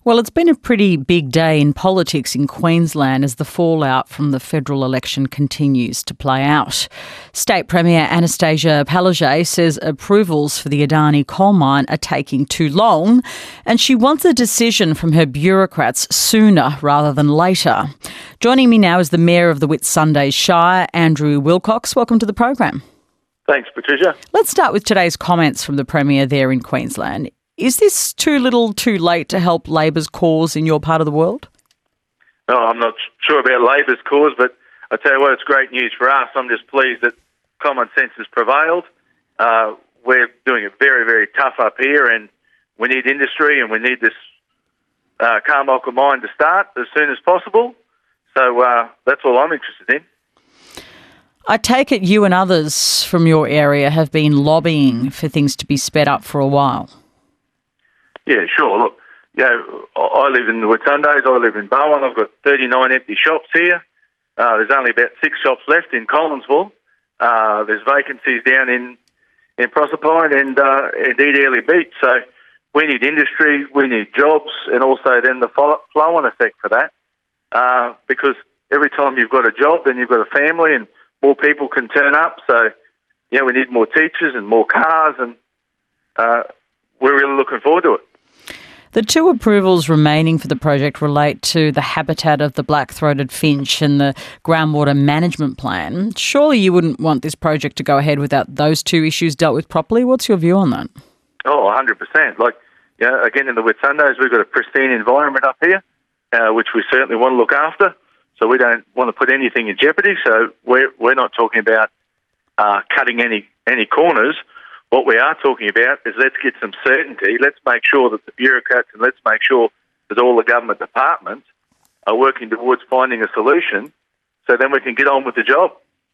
Well, it's been a pretty big day in politics in Queensland as the fallout from the federal election continues to play out. State Premier Anastasia Palaszczuk says approvals for the Adani coal mine are taking too long, and she wants a decision from her bureaucrats sooner rather than later. Joining me now is the Mayor of the Whitsundays Shire, Andrew Wilcox. Welcome to the program. Thanks, Patricia. Let's start with today's comments from the Premier there in Queensland. Is this too little too late to help Labor's cause in your part of the world? No, I'm not sure about Labor's cause, but I tell you what, it's great news for us. I'm just pleased that common sense has prevailed. We're doing it very, very tough up here, and we need industry and we need this Carmichael mine to start as soon as possible. So that's all I'm interested in. I take it you and others from your area have been lobbying for things to be sped up for a while. Yeah, sure. Look, I live in the Whitsundays, I live in Bowen, I've got 39 empty shops here. There's only about 6 shops left in Collinsville. There's vacancies down in Proserpine and indeed Airlie Beach. So we need industry, we need jobs, and also then the flow-on effect for that. Because every time you've got a job, then you've got a family and more people can turn up. So, we need more teachers and more cars, and we're really looking forward to it. The 2 approvals remaining for the project relate to the habitat of the black-throated finch and the groundwater management plan. Surely you wouldn't want this project to go ahead without those 2 issues dealt with properly. What's your view on that? Oh, 100%. Again, in the Whitsundays, we've got a pristine environment up here, which we certainly want to look after. So we don't want to put anything in jeopardy. So we're not talking about cutting any corners. What we are talking about is let's get some certainty. Let's make sure that the bureaucrats and let's make sure that all the government departments are working towards finding a solution so then we can get on with the job.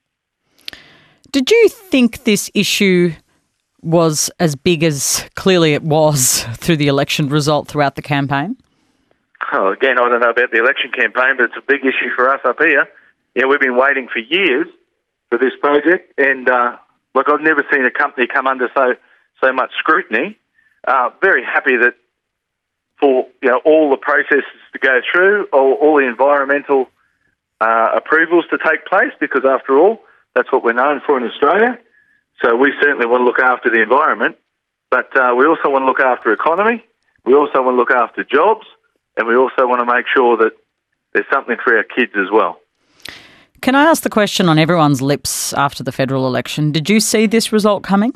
Did you think this issue was as big as clearly it was through the election result throughout the campaign? Oh, again, I don't know about the election campaign, but it's a big issue for us up here. Yeah, we've been waiting for years for this project, and I've never seen a company come under so much scrutiny. Very happy that for all the processes to go through, all the environmental approvals to take place, because after all, that's what we're known for in Australia. So we certainly want to look after the environment, but we also want to look after economy. We also want to look after jobs, and we also want to make sure that there's something for our kids as well. Can I ask the question on everyone's lips after the federal election? Did you see this result coming?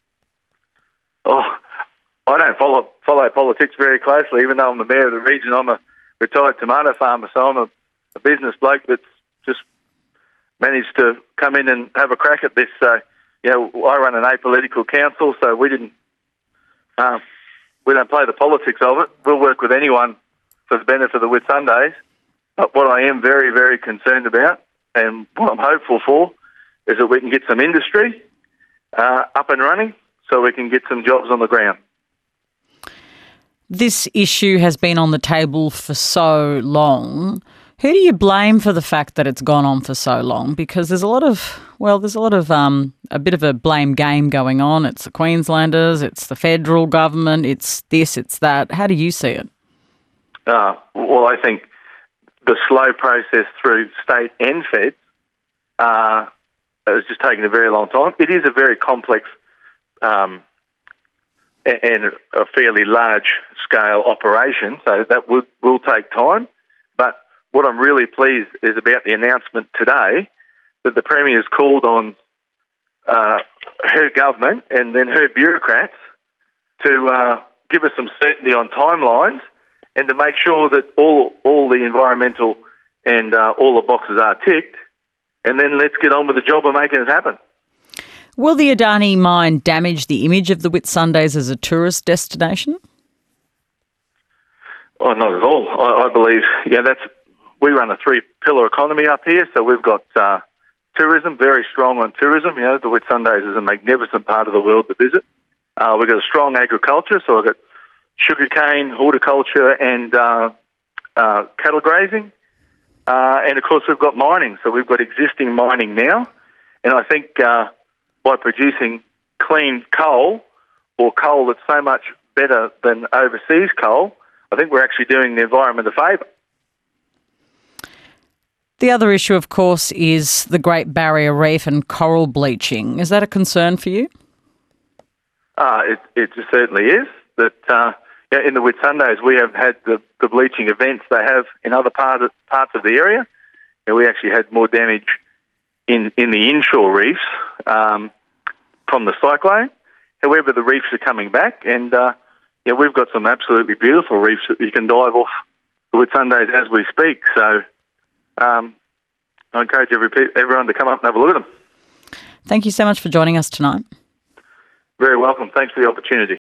Oh, I don't follow politics very closely. Even though I'm the mayor of the region, I'm a retired tomato farmer, so I'm a business bloke that's just managed to come in and have a crack at this. So, I run an apolitical council, so we don't play the politics of it. We'll work with anyone for the benefit of the Whitsundays. But what I am very, very concerned about, and what I'm hopeful for, is that we can get some industry up and running so we can get some jobs on the ground. This issue has been on the table for so long. Who do you blame for the fact that it's gone on for so long? Because there's a bit of a blame game going on. It's the Queenslanders, it's the federal government, it's this, it's that. How do you see it? Well, I think the slow process through state and feds has just taken a very long time. It is a very complex and a fairly large-scale operation, so that will take time. But what I'm really pleased is about the announcement today that the Premier has called on her government and then her bureaucrats to give us some certainty on timelines and to make sure that all the environmental and all the boxes are ticked, and then let's get on with the job of making it happen. Will the Adani mine damage the image of the Whitsundays as a tourist destination? Oh, not at all. I believe, we run a 3-pillar economy up here, so we've got tourism, very strong on tourism. The Whitsundays is a magnificent part of the world to visit. We've got a strong agriculture, so we've got sugarcane, horticulture and cattle grazing. And, of course, we've got mining. So we've got existing mining now. And I think by producing clean coal, or coal that's so much better than overseas coal, I think we're actually doing the environment a favour. The other issue, of course, is the Great Barrier Reef and coral bleaching. Is that a concern for you? It certainly is. That in the Whitsundays we have had the bleaching events they have in other parts of the area. And we actually had more damage in the inshore reefs from the cyclone. However, the reefs are coming back, and we've got some absolutely beautiful reefs that you can dive off the Whitsundays as we speak. So I encourage everyone to come up and have a look at them. Thank you so much for joining us tonight. Very welcome. Thanks for the opportunity.